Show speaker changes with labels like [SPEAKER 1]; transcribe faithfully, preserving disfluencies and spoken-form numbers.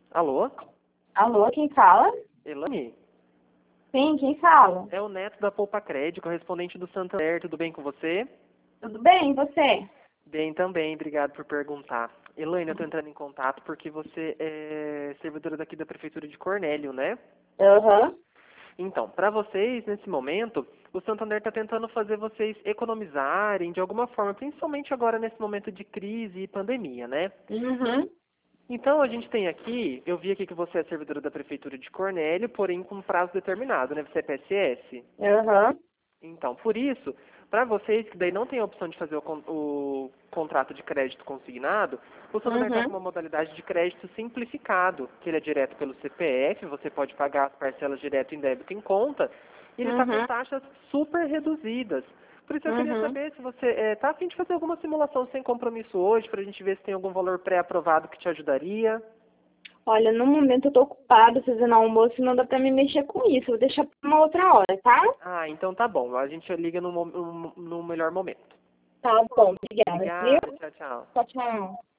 [SPEAKER 1] Alô?
[SPEAKER 2] Alô, quem fala?
[SPEAKER 1] Elane?
[SPEAKER 2] Sim, quem fala?
[SPEAKER 1] É o Neto da Poupa Crédito, correspondente do Santander. Tudo bem com você?
[SPEAKER 2] Tudo bem, e você?
[SPEAKER 1] Bem também, obrigado por perguntar. Elaine, eu estou entrando em contato porque você é servidora daqui da Prefeitura de Cornélio, né?
[SPEAKER 2] Aham.
[SPEAKER 1] Então, para vocês, nesse momento, o Santander está tentando fazer vocês economizarem de alguma forma, principalmente agora nesse momento de crise e pandemia, né?
[SPEAKER 2] Uhum.
[SPEAKER 1] Então, a gente tem aqui, eu vi aqui que você é servidora da Prefeitura de Cornélio, porém com prazo determinado, né? Você é P S S?
[SPEAKER 2] Aham.
[SPEAKER 1] Então, por isso, para vocês que daí não tem a opção de fazer o, con- o contrato de crédito consignado, o Santander está com
[SPEAKER 2] Uhum.
[SPEAKER 1] uma modalidade de crédito simplificado, que ele é direto pelo C P F, você pode pagar as parcelas direto em débito em conta, e ele está com
[SPEAKER 2] Uhum.
[SPEAKER 1] taxas super reduzidas. Por isso eu queria
[SPEAKER 2] Uhum.
[SPEAKER 1] saber se você está a fim de fazer alguma simulação sem compromisso hoje, para a gente ver se tem algum valor pré-aprovado que te ajudaria.
[SPEAKER 2] Olha, no momento eu tô ocupada fazendo almoço e não dá pra me mexer com isso. Vou deixar pra uma outra hora, tá?
[SPEAKER 1] Ah, então tá bom, a gente liga no, mo- no no melhor momento.
[SPEAKER 2] Tá bom, obrigada, viu?
[SPEAKER 1] Obrigada, tchau, tchau.
[SPEAKER 2] Tchau, tchau.